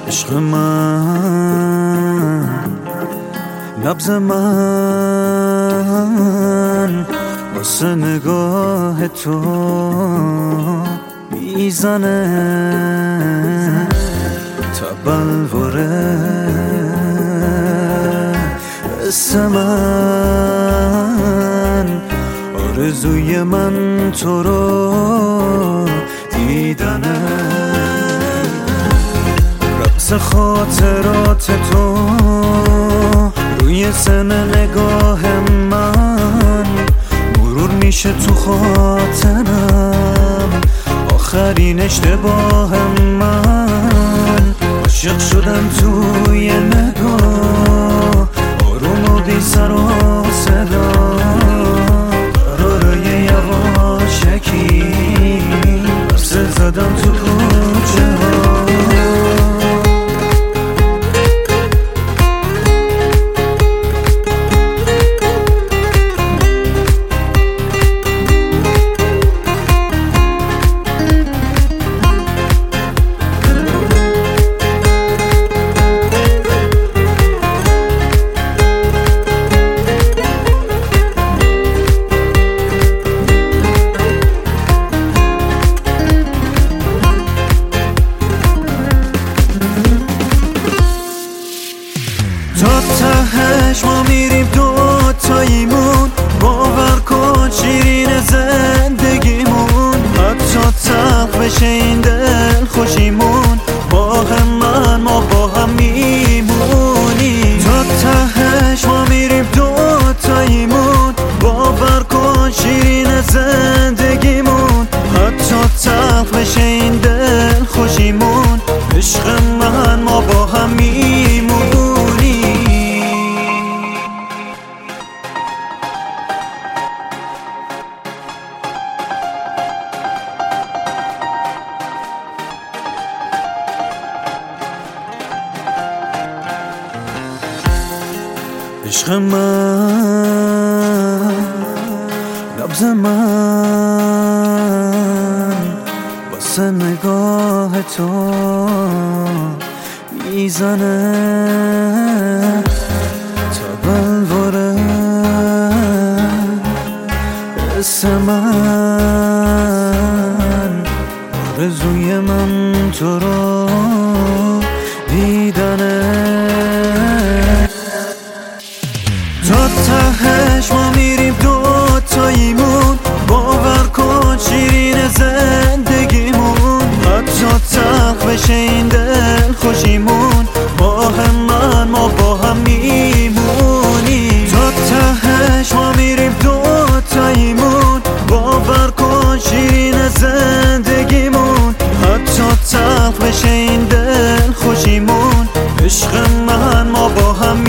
عشق من نبض من واسه نگاه تو میزنه تبلوره حس من آرزوی من تو رو دیدنه رقص خاطرات تو روی سن نگاه من مرور میشه تو خاطرم آخرین اشتباه من عاشق شدم توی نگاه آروم و بی سر و صدا قراره یه یواشکی بسه زدم تو کوچه ها تا تهش ما میریم دوتاییمون باور کن شیرین زندگیمون حتی تلخ بشه این دل خوشیمون با هم ما با هم میمونیم تا تهش ما میریم دوتاییمون باور کن شیرین زندگیمون حتی تلخ بشه این دل خوشیمون عشق من ما با هم میمونیم عشق من نبض من واسه نگاه تو میزنه تبلوره حس من آرزوی من تو رو دیدنه تا تهش ما میریم دوتاییمون باور کن شیرین زندگیمون حتی تلخ بشه این دل خوشیمون با هم ما با هم میمونیم تا تهش ما میریم دوتاییمون باور کن شیرین زندگیمون حتی تلخ بشه این دل خوشیمون عشق من ما با هم